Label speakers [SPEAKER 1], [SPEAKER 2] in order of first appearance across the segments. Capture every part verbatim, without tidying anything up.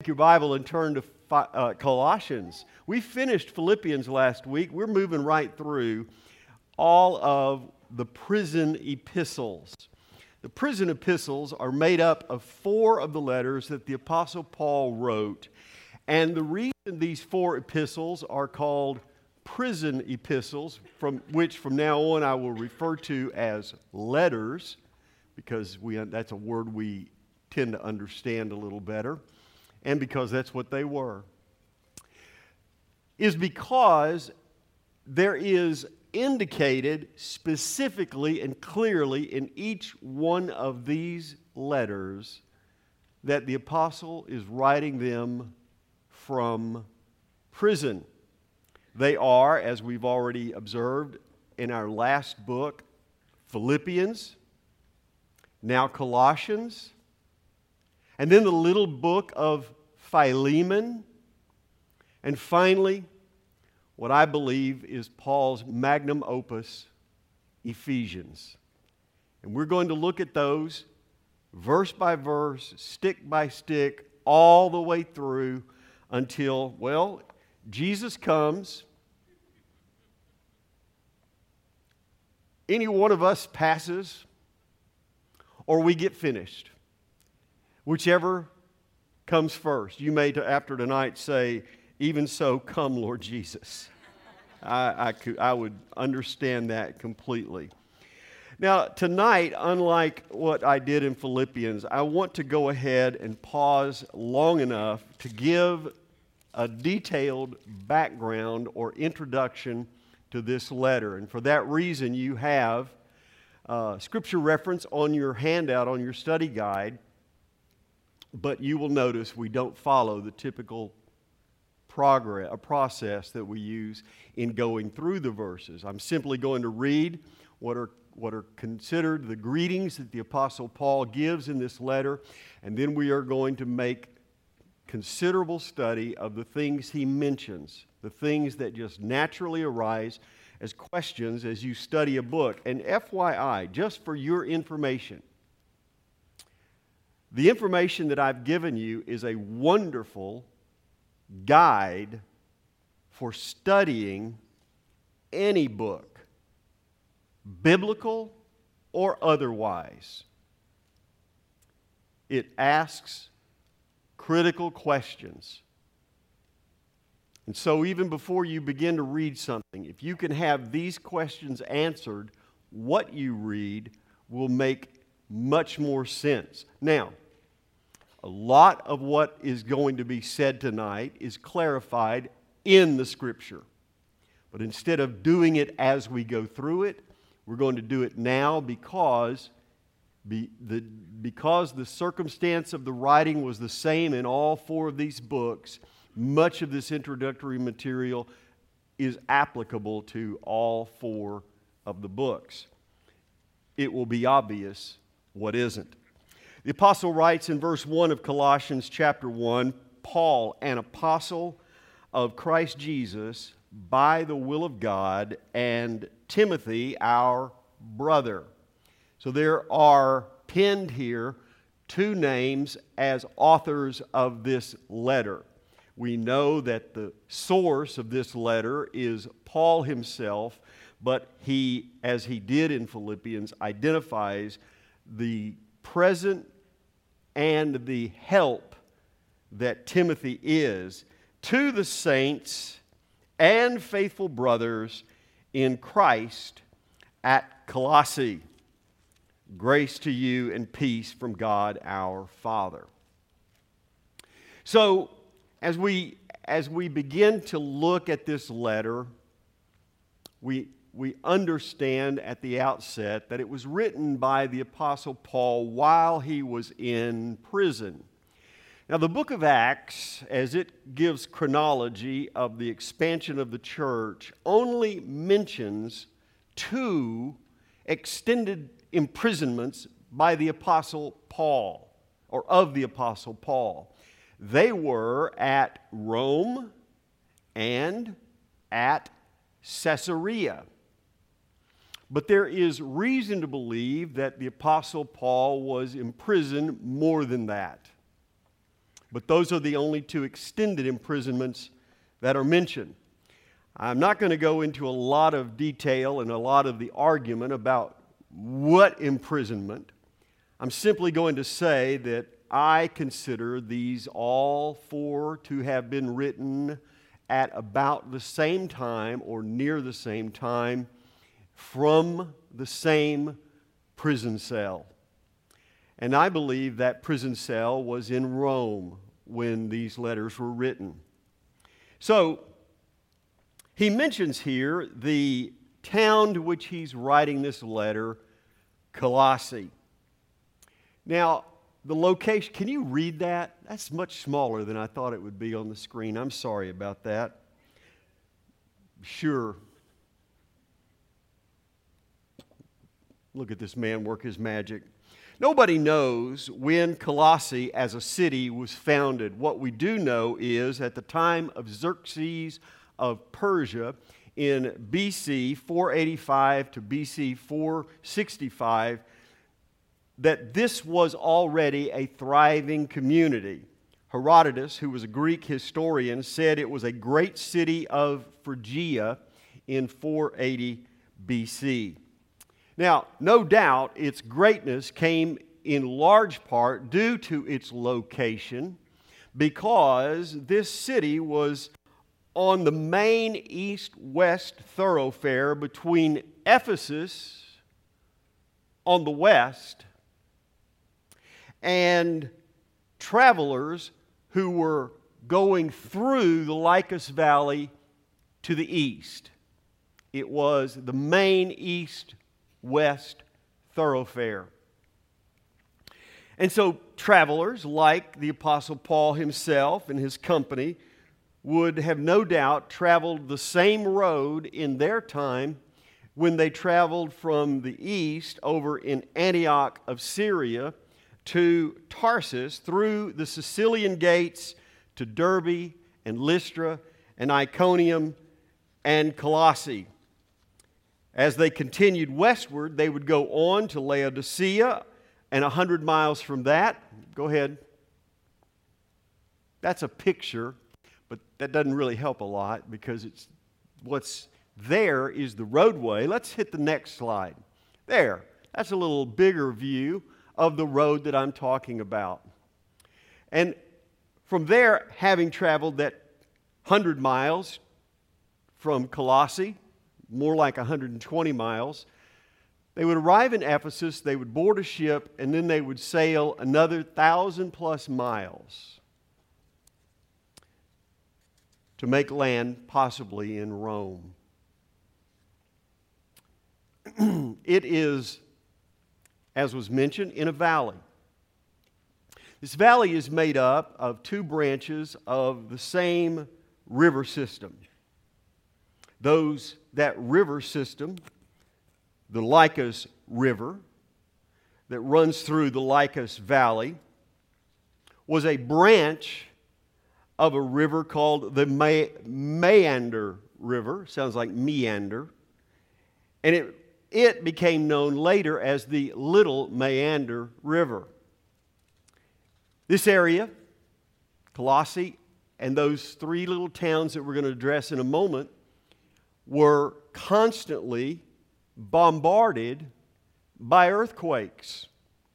[SPEAKER 1] take your Bible and turn to uh, Colossians. We finished Philippians last week. We're moving right through all of the prison epistles. The prison epistles are made up of four of the letters that the Apostle Paul wrote. And the reason these four epistles are called prison epistles, from which from now on I will refer to as letters, because we that's a word we tend to understand a little better, and because that's what they were, is because there is indicated specifically and clearly in each one of these letters that the apostle is writing them from prison. They are, as we've already observed in our last book, Philippians, now Colossians, and then the little book of Philemon, and finally, what I believe is Paul's magnum opus, Ephesians. And we're going to look at those verse by verse, stick by stick, all the way through until, well, Jesus comes. Any one of us passes, or we get finished. Whichever comes first. You may, after tonight, say, "Even so, come, Lord Jesus." I, I, could, I would understand that completely. Now, tonight, unlike what I did in Philippians, I want to go ahead and pause long enough to give a detailed background or introduction to this letter. And for that reason, you have uh, scripture reference on your handout, on your study guide, but you will notice we don't follow the typical progress, a process that we use in going through the verses. I'm simply going to read what are what are considered the greetings that the Apostle Paul gives in this letter, and then we are going to make considerable study of the things he mentions, the things that just naturally arise as questions as you study a book. And F Y I, just for your information, the information that I've given you is a wonderful guide for studying any book, biblical or otherwise. It asks critical questions. And so even before you begin to read something, if you can have these questions answered, what you read will make much more sense. Now, a lot of what is going to be said tonight is clarified in the Scripture. But instead of doing it as we go through it, we're going to do it now because, be, the, because the circumstance of the writing was the same in all four of these books. Much of this introductory material is applicable to all four of the books. It will be obvious what isn't. The apostle writes in verse one of Colossians chapter one, Paul, an apostle of Christ Jesus by the will of God, and Timothy, our brother. So there are penned here two names as authors of this letter. We know that the source of this letter is Paul himself, but he, as he did in Philippians, identifies the present and the help that Timothy is to the saints and faithful brothers in Christ at Colossae. Grace to you and peace from God our Father. So, as we as we begin to look at this letter, we we understand at the outset that it was written by the Apostle Paul while he was in prison. Now, the book of Acts, as it gives chronology of the expansion of the church, only mentions two extended imprisonments by the Apostle Paul, or of the Apostle Paul. They were at Rome and at Caesarea. But there is reason to believe that the Apostle Paul was imprisoned more than that. But those are the only two extended imprisonments that are mentioned. I'm not going to go into a lot of detail and a lot of the argument about what imprisonment. I'm simply going to say that I consider these all four to have been written at about the same time or near the same time from the same prison cell. And I believe that prison cell was in Rome when these letters were written. So, he mentions here the town to which he's writing this letter, Colossae. Now, the location, can you read that? That's much smaller than I thought it would be on the screen. I'm sorry about that. Sure. Look at this man work his magic. Nobody knows when Colossae as a city was founded. What we do know is at the time of Xerxes of Persia in B C four eighty-five to B C four sixty-five, that this was already a thriving community. Herodotus, who was a Greek historian, said it was a great city of Phrygia in four eighty B C. Now, no doubt its greatness came in large part due to its location, because this city was on the main east-west thoroughfare between Ephesus on the west and travelers who were going through the Lycus Valley to the east. It was the main east-west thoroughfare. And so travelers like the Apostle Paul himself and his company would have no doubt traveled the same road in their time when they traveled from the east over in Antioch of Syria to Tarsus through the Sicilian gates to Derbe and Lystra and Iconium and Colossae. As they continued westward, they would go on to Laodicea, and a hundred miles from that, go ahead. That's a picture, but that doesn't really help a lot because it's what's there is the roadway. Let's hit the next slide. There, that's a little bigger view of the road that I'm talking about. And from there, having traveled that hundred miles from Colossae, more like one hundred twenty miles, they would arrive in Ephesus, they would board a ship, and then they would sail another thousand plus miles to make land possibly in Rome. It is, as was mentioned, in a valley. This valley is made up of two branches of the same river system. Those, that river system, the Lycus River, that runs through the Lycus Valley, was a branch of a river called the Meander River. Sounds like meander. And it, it became known later as the Little Meander River. This area, Colossae, and those three little towns that we're going to address in a moment, were constantly bombarded by earthquakes.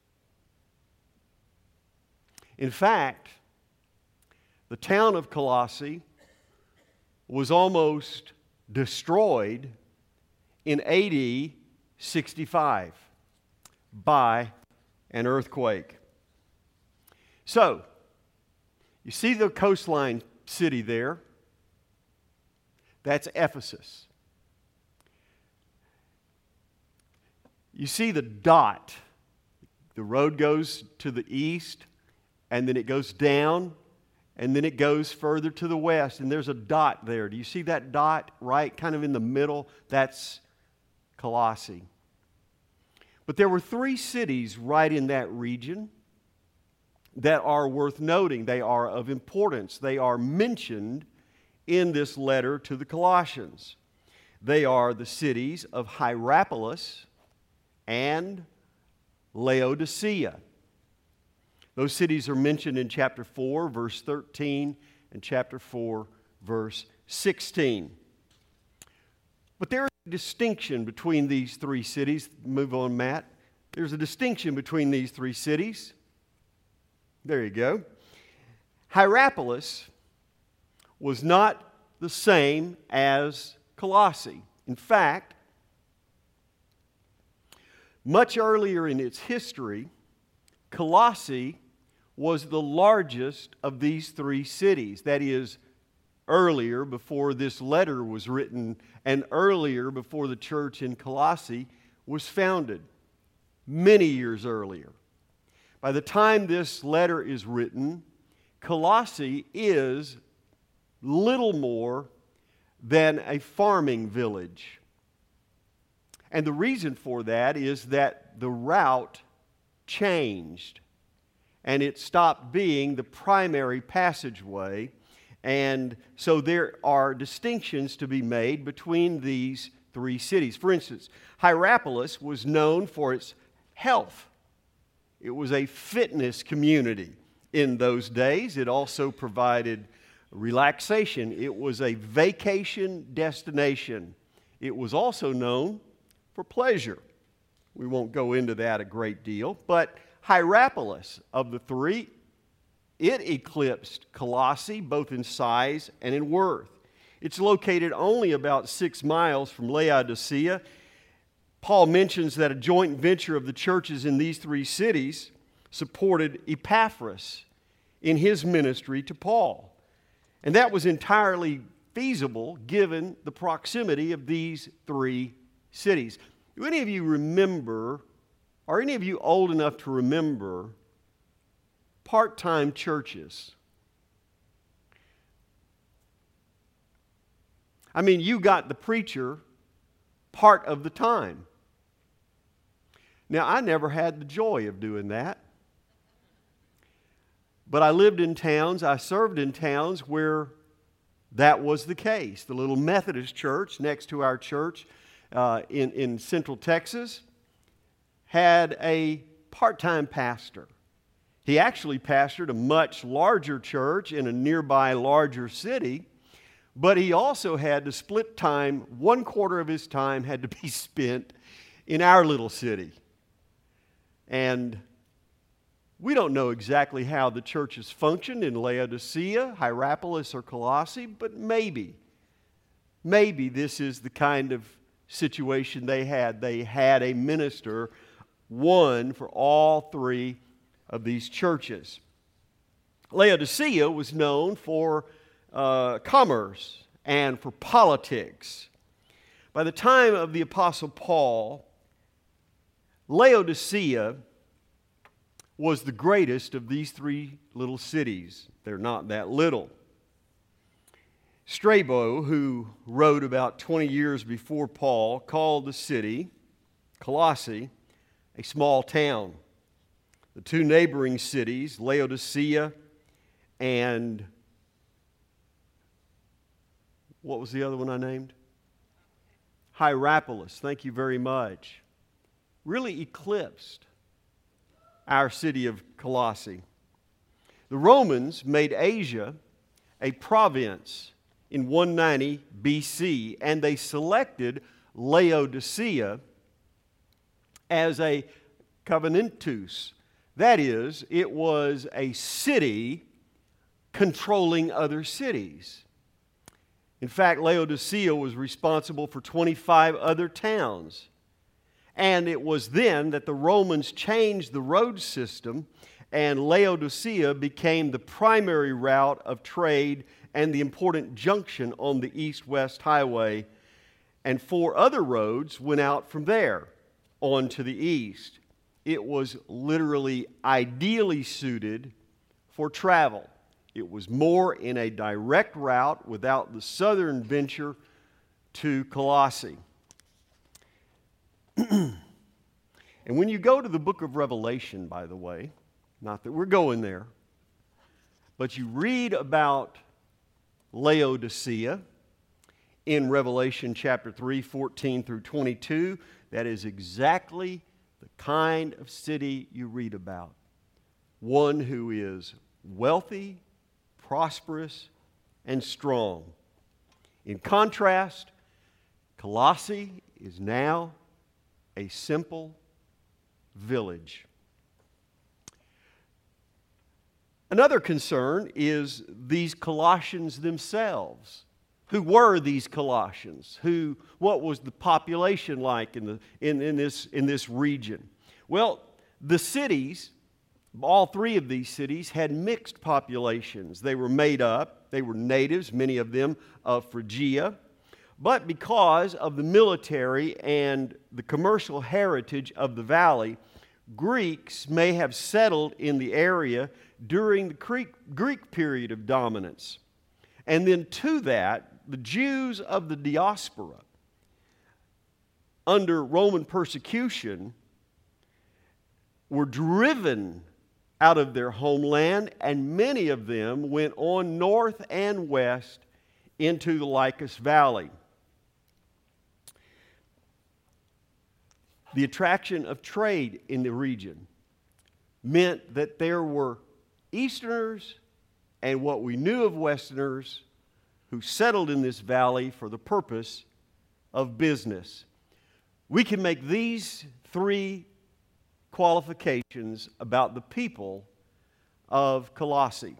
[SPEAKER 1] In fact, the town of Colossae was almost destroyed in A D sixty-five by an earthquake. So, you see the coastline city there? That's Ephesus. You see the dot. The road goes to the east, and then it goes down, and then it goes further to the west, and there's a dot there. Do you see that dot right kind of in the middle? That's Colossae. But there were three cities right in that region that are worth noting. They are of importance. They are mentioned in this letter to the Colossians. They are the cities of Hierapolis and Laodicea. Those cities are mentioned in chapter four, verse thirteen, and chapter four, verse sixteen. But there is a distinction between these three cities. Move on, Matt. There's a distinction between these three cities. There you go. Hierapolis was not the same as Colossae. In fact, much earlier in its history, Colossae was the largest of these three cities. That is, earlier, before this letter was written, and earlier before the church in Colossae was founded, many years earlier. By the time this letter is written, Colossae is little more than a farming village. And the reason for that is that the route changed, and it stopped being the primary passageway. And so there are distinctions to be made between these three cities. For instance, Hierapolis was known for its health. It was a fitness community in those days. It also provided relaxation. It was a vacation destination. It was also known for pleasure. We won't go into that a great deal, but Hierapolis, of the three, it eclipsed Colossae both in size and in worth. It's located only about six miles from Laodicea. Paul mentions that a joint venture of the churches in these three cities supported Epaphras in his ministry to Paul. And that was entirely feasible given the proximity of these three cities. Do any of you remember, are any of you old enough to remember part-time churches? I mean, you got the preacher part of the time. Now, I never had the joy of doing that. But I lived in towns, I served in towns where that was the case. The little Methodist church next to our church uh, in, in Central Texas had a part-time pastor. He actually pastored a much larger church in a nearby larger city, but he also had to split time. One quarter of his time had to be spent in our little city. And we don't know exactly how the churches functioned in Laodicea, Hierapolis, or Colossae, but maybe, maybe this is the kind of situation they had. They had a minister, one for all three of these churches. Laodicea was known for uh, commerce and for politics. By the time of the Apostle Paul, Laodicea was the greatest of these three little cities. They're not that little. Strabo, who wrote about twenty years before Paul, called the city, Colossae, a small town. The two neighboring cities, Laodicea and what was the other one I named? Hierapolis. Thank you very much. Really eclipsed our city of Colossae. The Romans made Asia a province in one ninety B C, and they selected Laodicea as a covenantus. That is, it was a city controlling other cities. In fact, Laodicea was responsible for twenty-five other towns. And it was then that the Romans changed the road system, and Laodicea became the primary route of trade and the important junction on the east-west highway. And four other roads went out from there on to the east. It was literally ideally suited for travel. It was more in a direct route without the southern venture to Colossae. And when you go to the book of Revelation, by the way, not that we're going there, but you read about Laodicea in Revelation chapter three, fourteen through twenty-two, that is exactly the kind of city you read about. one who is wealthy, prosperous, and strong. In contrast, Colossae is now a simple village. Another concern is these Colossians themselves. Who were these Colossians? Who, what was the population like in, the, in, in, this, in this region? Well, the cities, all three of these cities, had mixed populations. They were made up. They were natives, many of them, of Phrygia. But because of the military and the commercial heritage of the valley, Greeks may have settled in the area during the Greek, Greek period of dominance. And then to that, the Jews of the diaspora, under Roman persecution, were driven out of their homeland, and many of them went on north and west into the Lycus Valley. The attraction of trade in the region meant that there were Easterners and what we knew of Westerners who settled in this valley for the purpose of business. We can make these three qualifications about the people of Colossae.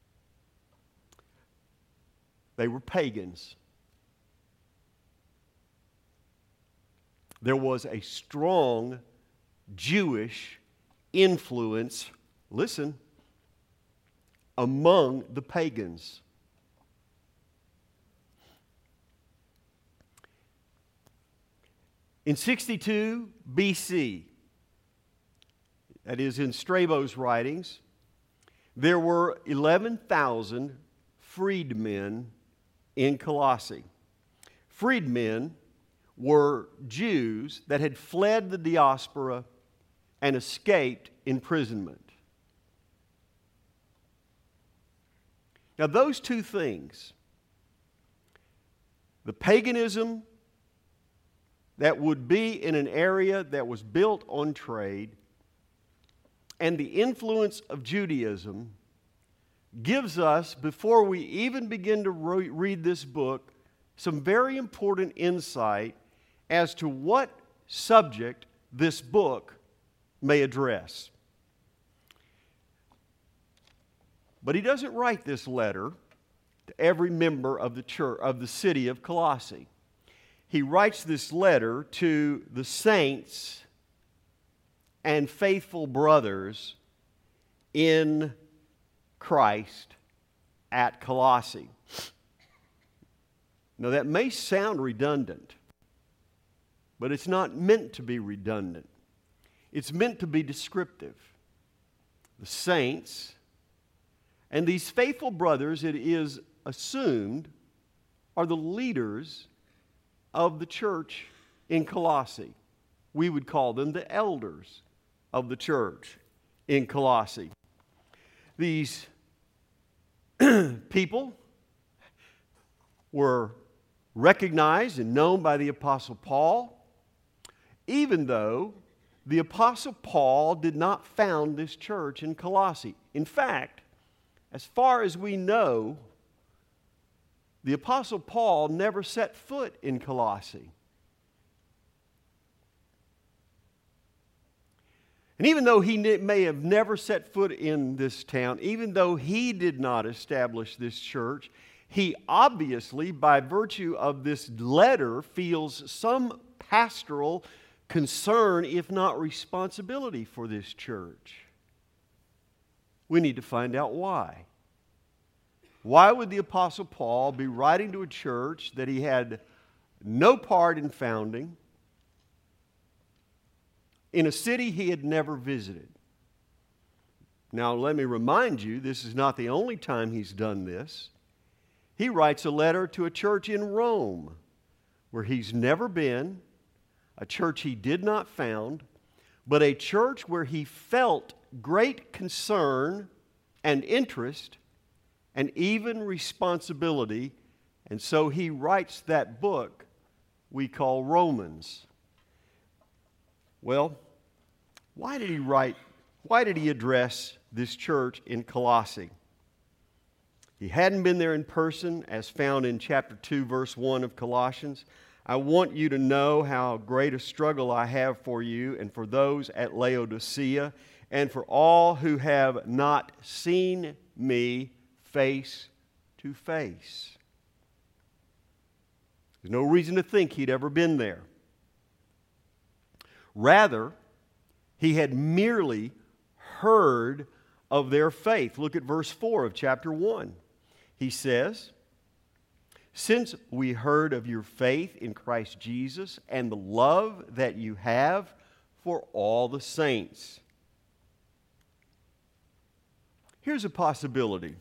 [SPEAKER 1] They were pagans. There was a strong Jewish influence, listen, among the pagans. In sixty-two B C, that is in Strabo's writings, there were eleven thousand freedmen in Colossae. Freedmen were Jews that had fled the diaspora and escaped imprisonment. Now, those two things, the paganism that would be in an area that was built on trade, and the influence of Judaism, gives us, before we even begin to re- read this book, some very important insight as to what subject this book may address. But he doesn't write this letter to every member of the church, of the city of Colossae. He writes this letter to the saints and faithful brothers in Christ at Colossae. Now, that may sound redundant, but it's not meant to be redundant. It's meant to be descriptive. The saints and these faithful brothers, it is assumed, are the leaders of the church in Colossae. We would call them the elders of the church in Colossae. These people were recognized and known by the Apostle Paul, even though the Apostle Paul did not found this church in Colossae. In fact, as far as we know, the Apostle Paul never set foot in Colossae. And even though he may have never set foot in this town, even though he did not establish this church, he obviously, by virtue of this letter, feels some pastoral concern, if not responsibility, for this church. We need to find out why. Why would the Apostle Paul be writing to a church that he had no part in founding, in a city he had never visited? Now, let me remind you, this is not the only time he's done this. He writes a letter to a church in Rome where he's never been, a church he did not found, but a church where he felt great concern and interest and even responsibility. And so he writes that book we call Romans. Well, why did he write Why did he address this church in Colossae? He hadn't been there in person, as found in chapter two, verse one of Colossians. I want you to know how great a struggle I have for you and for those at Laodicea and for all who have not seen me face to face. There's no reason to think he'd ever been there. Rather, he had merely heard of their faith. Look at verse four of chapter one. He says, since we heard of your faith in Christ Jesus and the love that you have for all the saints. Here's a possibility.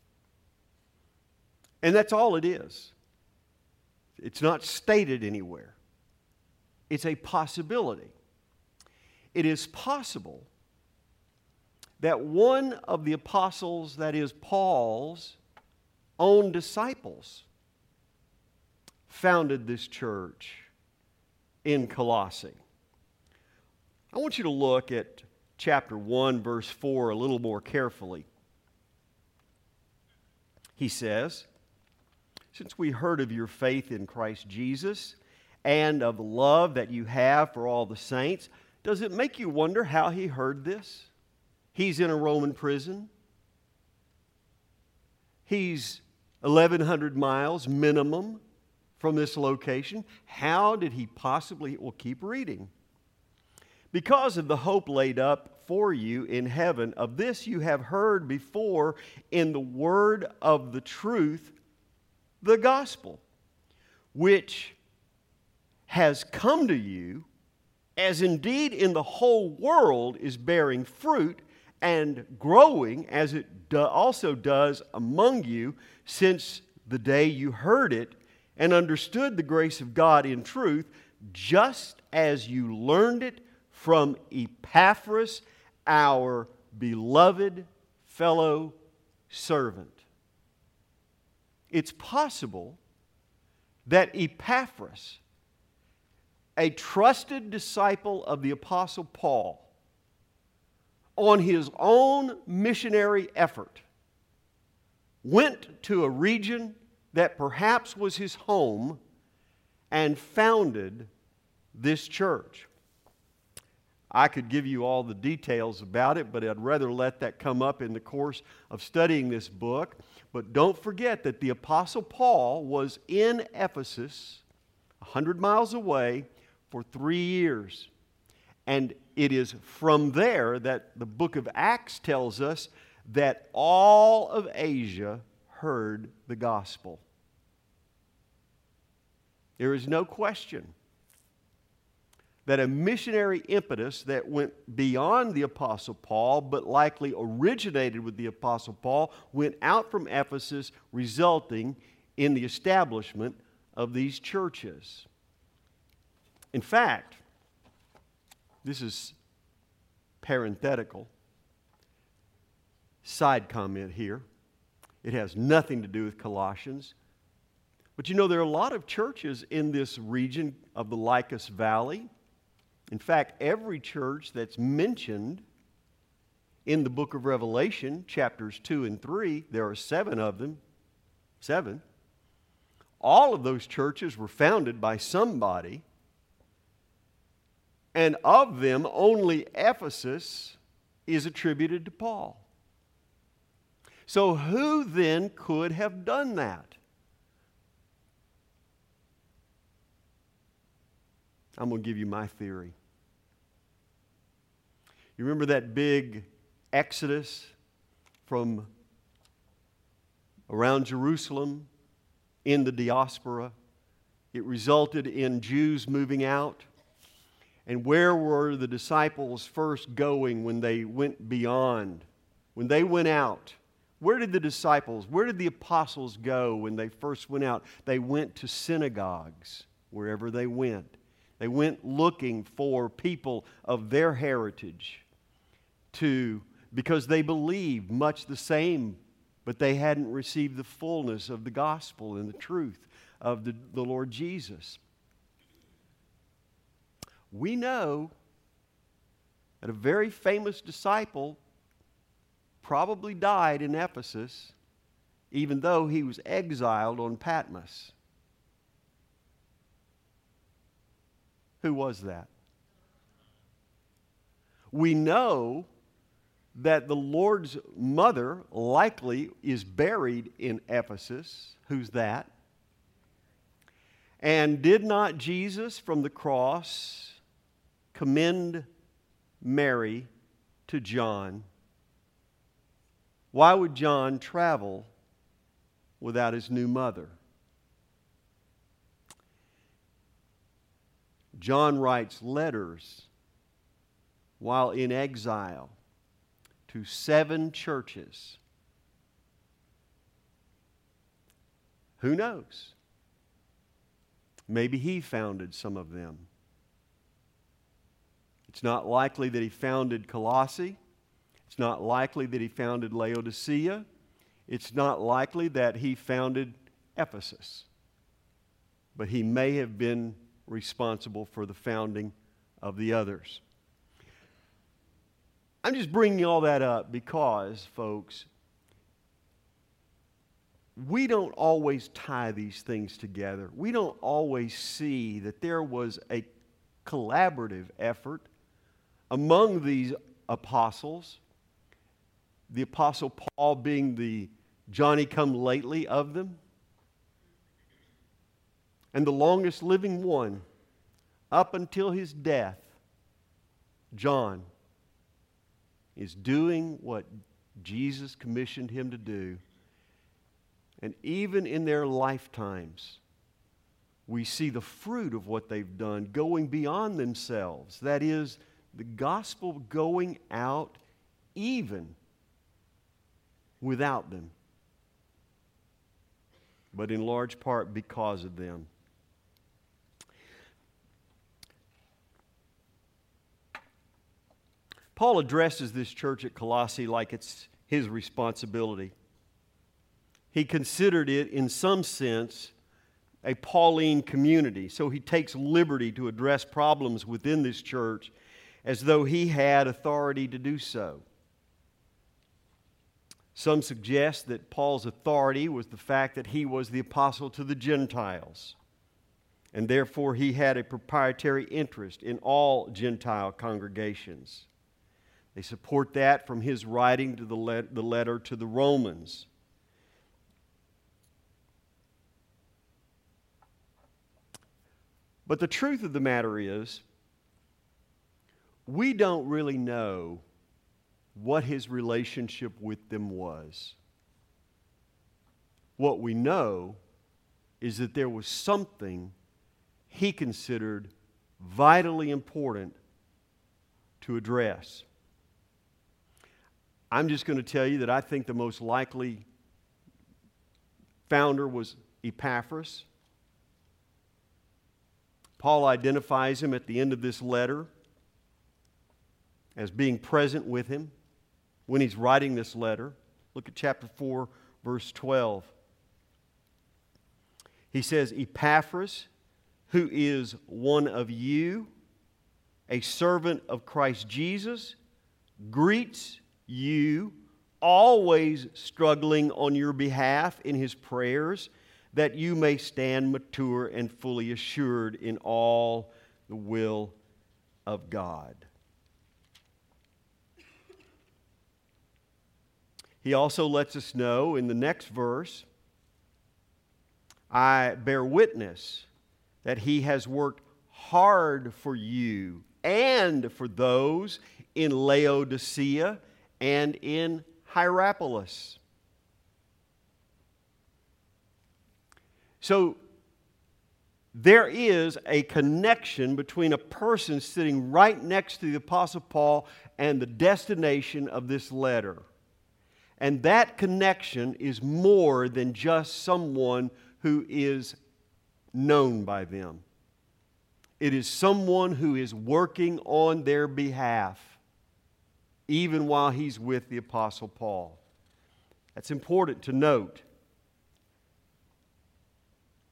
[SPEAKER 1] And that's all it is. It's not stated anywhere. It's a possibility. It is possible that one of the apostles, that is Paul's own disciples, founded this church in Colossae. I want you to look at chapter one, verse four a little more carefully. He says, since we heard of your faith in Christ Jesus and of the love that you have for all the saints, does it make you wonder how he heard this? He's in a Roman prison. He's eleven hundred miles minimum from this location. How did he possibly, well, keep reading. Because of the hope laid up for you in heaven, of this you have heard before in the word of the truth, the gospel, which has come to you, as indeed in the whole world is bearing fruit and growing, as it do also does among you, since the day you heard it and understood the grace of God in truth, just as you learned it from Epaphras, our beloved fellow servant. It's possible that Epaphras, a trusted disciple of the Apostle Paul, on his own missionary effort, went to a region that perhaps was his home and founded this church. I could give you all the details about it, but I'd rather let that come up in the course of studying this book. But don't forget that the Apostle Paul was in Ephesus, a hundred miles away, for three years. And it is from there that the book of Acts tells us that all of Asia heard the gospel. There is no question that a missionary impetus that went beyond the Apostle Paul, but likely originated with the Apostle Paul, went out from Ephesus, resulting in the establishment of these churches. In fact, this is parenthetical, side comment here. It has nothing to do with Colossians. But you know, there are a lot of churches in this region of the Lycus Valley. In fact, every church that's mentioned in the book of Revelation, chapters two and three, there are seven of them, seven. All of those churches were founded by somebody, and of them, only Ephesus is attributed to Paul. So who then could have done that? I'm going to give you my theory. You remember that big exodus from around Jerusalem in the diaspora? It resulted in Jews moving out. And where were the disciples first going when they went beyond? When they went out, where did the disciples, where did the apostles go when they first went out? They went to synagogues wherever they went. They went looking for people of their heritage to, because they believed much the same, but they hadn't received the fullness of the gospel and the truth of the, the Lord Jesus. We know that a very famous disciple probably died in Ephesus, even though he was exiled on Patmos. Who was that? We know that the Lord's mother likely is buried in Ephesus. Who's that? And did not Jesus from the cross commend Mary to John? Why would John travel without his new mother? John writes letters while in exile to seven churches. Who knows? Maybe he founded some of them. It's not likely that he founded Colossae. It's not likely that he founded Laodicea. It's not likely that he founded Ephesus. But he may have been responsible for the founding of the others. I'm just bringing all that up because, folks, we don't always tie these things together. We don't always see that there was a collaborative effort among these apostles, the Apostle Paul being the Johnny-come-lately of them, and the longest living one up until his death, John, is doing what Jesus commissioned him to do. And even in their lifetimes, we see the fruit of what they've done going beyond themselves. That is, the gospel going out even without them, but in large part because of them. Paul addresses this church at Colossae like it's his responsibility. He considered it, in some sense, a Pauline community. So he takes liberty to address problems within this church as though he had authority to do so. Some suggest that Paul's authority was the fact that he was the apostle to the Gentiles, and therefore he had a proprietary interest in all Gentile congregations. They support that from his writing to the, let- the letter to the Romans. But the truth of the matter is, we don't really know what his relationship with them was. What we know is that there was something he considered vitally important to address. I'm just going to tell you that I think the most likely founder was Epaphras. Paul identifies him at the end of this letter as being present with him when he's writing this letter. Look at chapter four, verse twelve. He says, Epaphras, who is one of you, a servant of Christ Jesus, greets you, always struggling on your behalf in his prayers, that you may stand mature and fully assured in all the will of God. He also lets us know in the next verse, I bear witness that he has worked hard for you and for those in Laodicea and in Hierapolis. So there is a connection between a person sitting right next to the Apostle Paul and the destination of this letter. And that connection is more than just someone who is known by them. It is someone who is working on their behalf, even while he's with the Apostle Paul. That's important to note.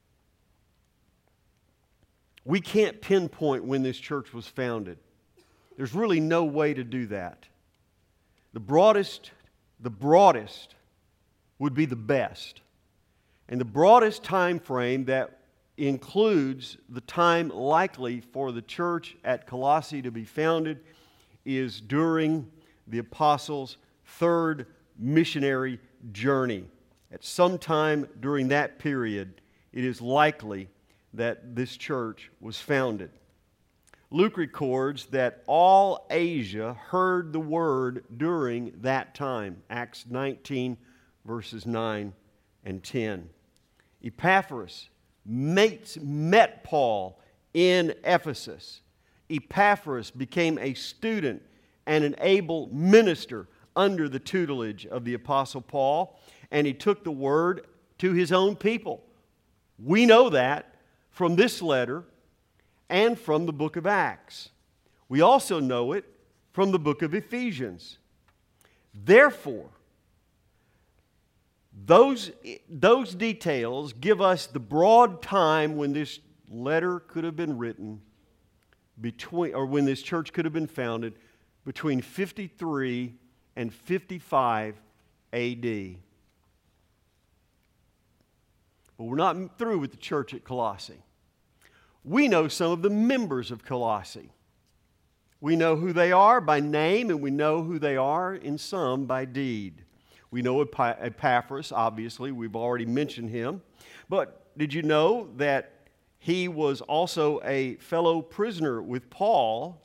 [SPEAKER 1] We can't pinpoint when this church was founded. There's really no way to do that. The broadest, the broadest would be the best. And the broadest time frame that includes the time likely for the church at Colossae to be founded is during the apostles' third missionary journey. At some time during that period, it is likely that this church was founded. Luke records that all Asia heard the word during that time. Acts nineteen, verses nine and ten. Epaphras met, met Paul in Ephesus. Epaphras became a student and an able minister under the tutelage of the Apostle Paul, and he took the word to his own people. We know that from this letter and from the book of Acts. We also know it from the book of Ephesians. Therefore, those, those details give us the broad time when this letter could have been written, between, or when this church could have been founded, between fifty-three and fifty-five A D. But we're not through with the church at Colossae. We know some of the members of Colossae. We know who they are by name, and we know who they are in some by deed. We know Epaphras, obviously. We've already mentioned him. But did you know that he was also a fellow prisoner with Paul?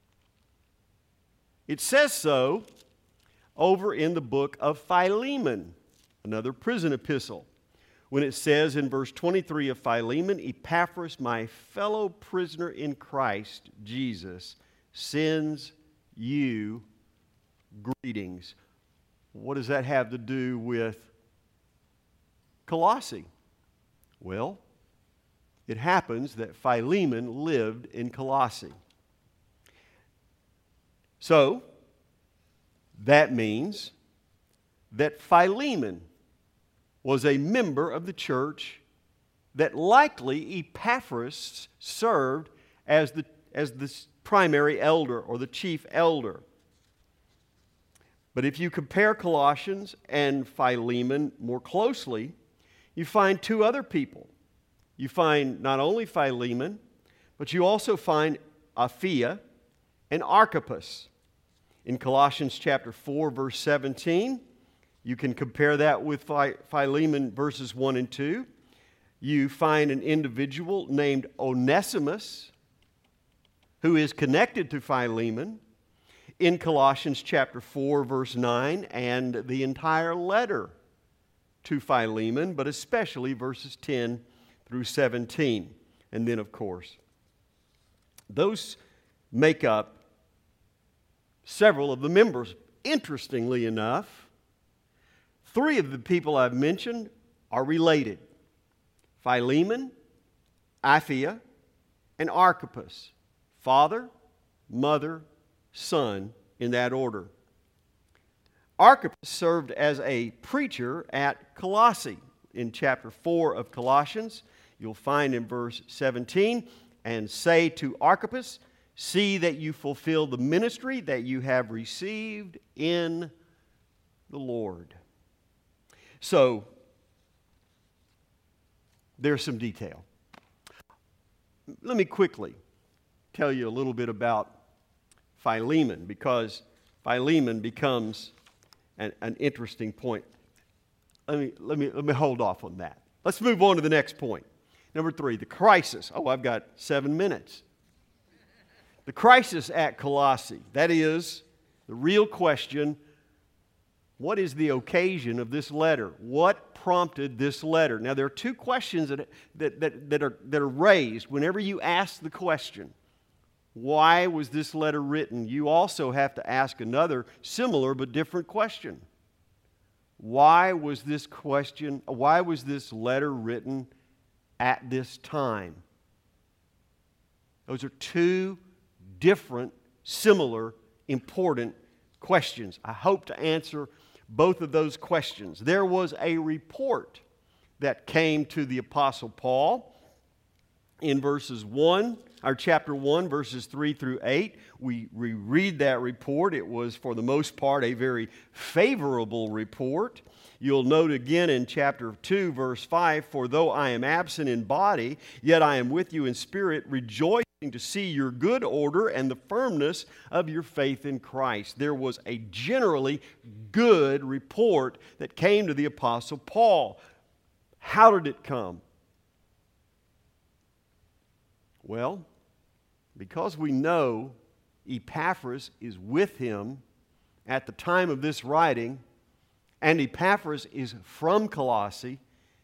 [SPEAKER 1] It says so over in the book of Philemon, another prison epistle, when it says in verse twenty-three of Philemon, Epaphras, my fellow prisoner in Christ Jesus, sends you greetings. What does that have to do with Colossae? Well, it happens that Philemon lived in Colossae. So, that means that Philemon was a member of the church that likely Epaphras served as the, as the primary elder or the chief elder. But if you compare Colossians and Philemon more closely, you find two other people. You find not only Philemon, but you also find Apphia and Archippus. In Colossians chapter four, verse seventeen, you can compare that with Philemon verses one and two. You find an individual named Onesimus who is connected to Philemon in Colossians chapter four, verse nine, and the entire letter to Philemon, but especially verses ten through seventeen. And then, of course, those make up several of the members. Interestingly enough, three of the people I've mentioned are related: Philemon, Apphia, and Archippus. Father, mother, son, in that order. Archippus served as a preacher at Colossae. In chapter four of Colossians, you'll find in verse seventeen, and say to Archippus, see that you fulfill the ministry that you have received in the Lord. So, there's some detail. Let me quickly tell you a little bit about Philemon, because Philemon becomes an, an interesting point. Let me, let me, let me hold off on that. Let's move on to the next point. Number three, the crisis. Oh, I've got seven minutes. The crisis at Colossae. That is the real question. What is the occasion of this letter? What prompted this letter? Now, there are two questions that, that, that, that, are, that are raised whenever you ask the question, why was this letter written? You also have to ask another similar but different question. Why was this question, why was this letter written at this time? Those are two different, similar, important questions. I hope to answer both of those questions. There was a report that came to the Apostle Paul in verses one, our chapter one, verses three through eight. We, we read that report. It was, for the most part, a very favorable report. You'll note again in chapter two, verse five, "For though I am absent in body, yet I am with you in spirit, rejoicing to see your good order and the firmness of your faith in Christ." There was a generally good report that came to the Apostle Paul. How did it come? Well, because we know Epaphras is with him at the time of this writing, and Epaphras is from Colossae,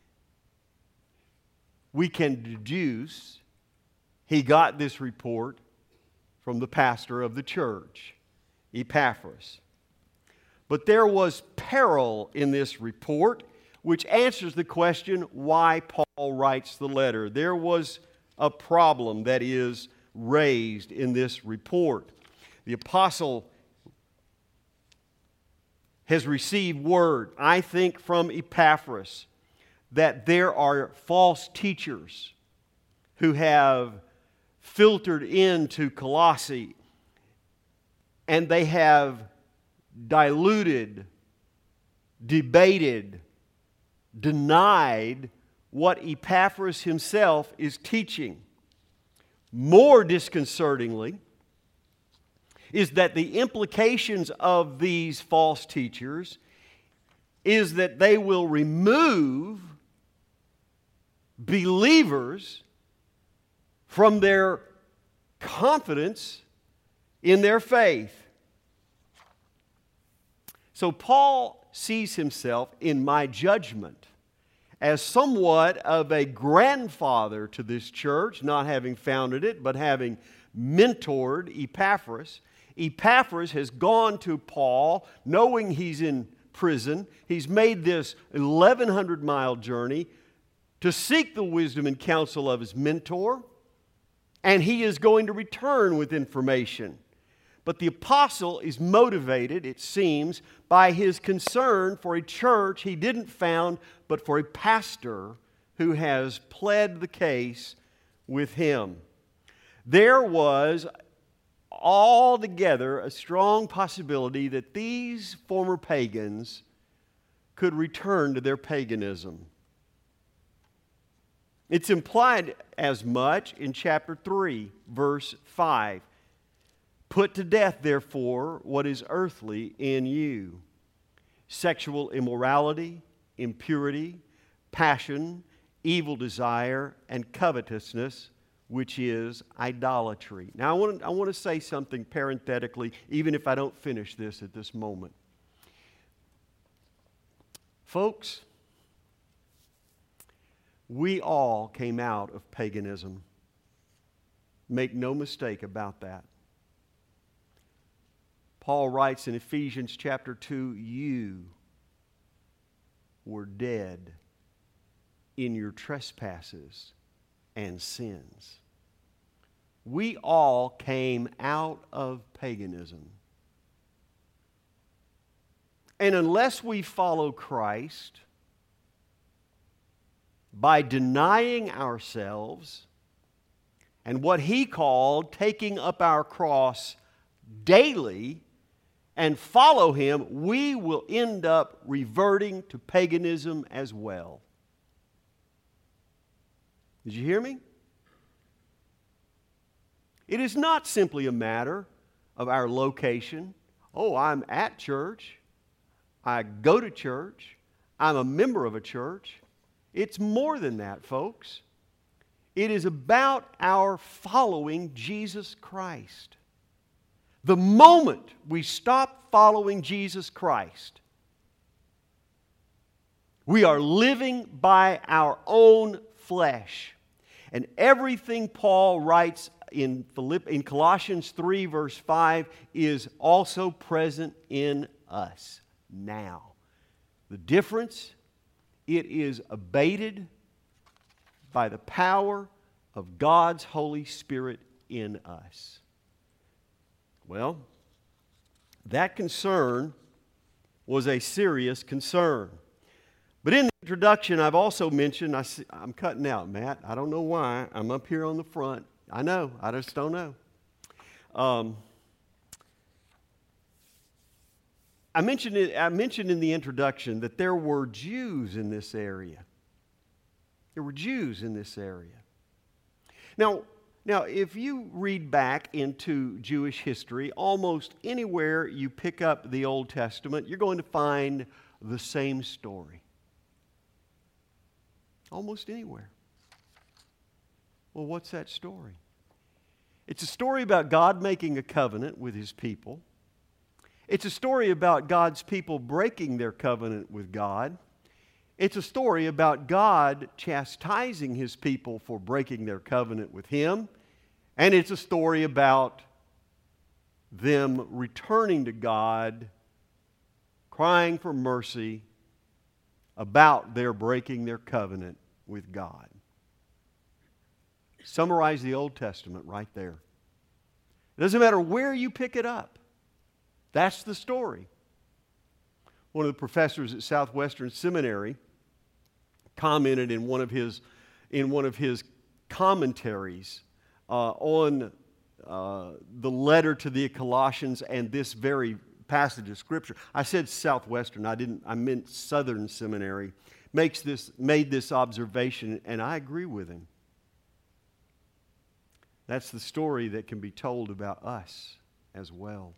[SPEAKER 1] we can deduce he got this report from the pastor of the church, Epaphras. But there was peril in this report, which answers the question why Paul writes the letter. There was a problem that is raised in this report. The apostle has received word, I think from Epaphras, that there are false teachers who have filtered into Colossae, and they have diluted, debated, denied what Epaphras himself is teaching. More disconcertingly is that the implications of these false teachers is that they will remove believers from their confidence in their faith. So Paul sees himself, in my judgment, as somewhat of a grandfather to this church, not having founded it, but having mentored Epaphras. Epaphras has gone to Paul, knowing he's in prison. He's made this eleven hundred mile journey to seek the wisdom and counsel of his mentor, and he is going to return with information. But the apostle is motivated, it seems, by his concern for a church he didn't found, but for a pastor who has pled the case with him. There was altogether a strong possibility that these former pagans could return to their paganism. It's implied as much in chapter three, verse five. "Put to death, therefore, what is earthly in you: sexual immorality, impurity, passion, evil desire, and covetousness, which is idolatry." Now, I want to, I want to say something parenthetically, even if I don't finish this at this moment. Folks, we all came out of paganism. Make no mistake about that. Paul writes in Ephesians chapter two, "You were dead in your trespasses and sins." We all came out of paganism. And unless we follow Christ by denying ourselves and what he called taking up our cross daily and follow him, we will end up reverting to paganism as well. Did you hear me? It is not simply a matter of our location. Oh, I'm at church. I go to church. I'm a member of a church. It's more than that, folks. It is about our following Jesus Christ. The moment we stop following Jesus Christ, we are living by our own flesh. And everything Paul writes in, Philipp- in Colossians three, verse five, is also present in us now. The difference, it is abated by the power of God's Holy Spirit in us. Well, that concern was a serious concern. But in the Introduction, I've also mentioned, I see, I'm cutting out, Matt. I don't know why. I'm up here on the front. I know. I just don't know. Um, I mentioned it, I mentioned in the introduction that there were Jews in this area. There were Jews in this area. Now, now, if you read back into Jewish history, almost anywhere you pick up the Old Testament, you're going to find the same story. Almost anywhere. Well, what's that story? It's a story about God making a covenant with His people. It's a story about God's people breaking their covenant with God. It's a story about God chastising His people for breaking their covenant with Him. And it's a story about them returning to God, crying for mercy about their breaking their covenant with God. Summarize the Old Testament right there. It doesn't matter where you pick it up. That's the story. One of the professors at Southwestern Seminary commented in one of his, in one of his commentaries uh, on uh, the letter to the Colossians and this very passage of Scripture. I said Southwestern. I didn't. I meant Southern Seminary. Makes this made this observation, and I agree with him. That's the story that can be told about us as well.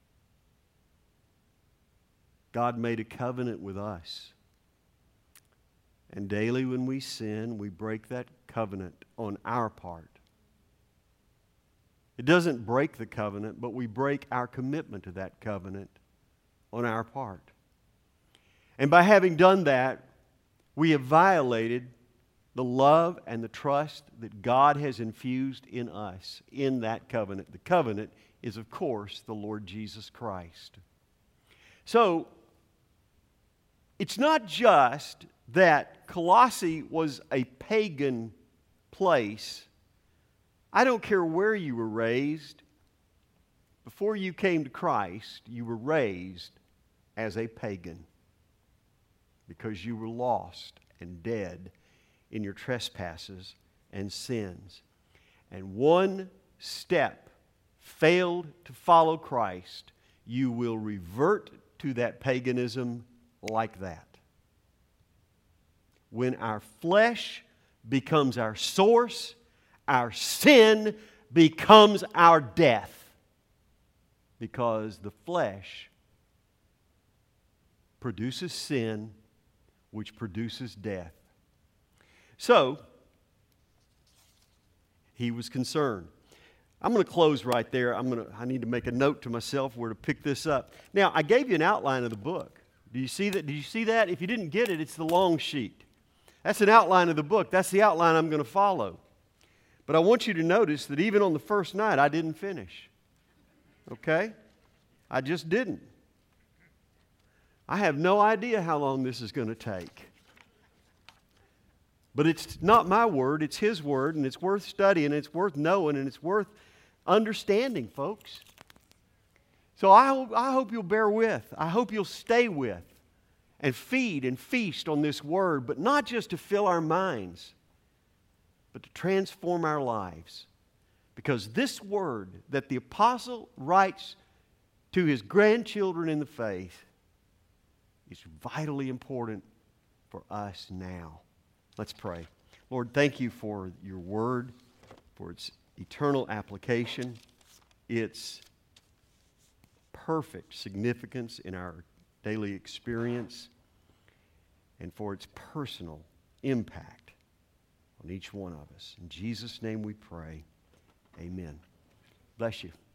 [SPEAKER 1] God made a covenant with us. And daily when we sin, we break that covenant on our part. It doesn't break the covenant, but we break our commitment to that covenant on our part. And by having done that, we have violated the love and the trust that God has infused in us in that covenant. The covenant is, of course, the Lord Jesus Christ. So, it's not just that Colossae was a pagan place. I don't care where you were raised. Before you came to Christ, you were raised as a pagan because you were lost and dead in your trespasses and sins. And one step failed to follow Christ, you will revert to that paganism like that. When our flesh becomes our source, our sin becomes our death. Because the flesh produces sin, which produces death. So, he was concerned. I'm going to close right there. I'm going to, I need to make a note to myself where to pick this up. Now, I gave you an outline of the book. Do you see that? Did you see that? If you didn't get it, it's the long sheet. That's an outline of the book. That's the outline I'm going to follow. But I want you to notice that even on the first night, I didn't finish. Okay? I just didn't. I have no idea how long this is going to take. But it's not my word, it's His word, and it's worth studying, and it's worth knowing, and it's worth understanding, folks. So I hope, I hope you'll bear with. I hope you'll stay with and feed and feast on this word, but not just to fill our minds, but to transform our lives. Because this word that the apostle writes to his grandchildren in the faith is vitally important for us now. Let's pray. Lord, thank you for your word, for its eternal application, its perfect significance in our daily experience, and for its personal impact on each one of us. In Jesus' name we pray. Amen. Bless you.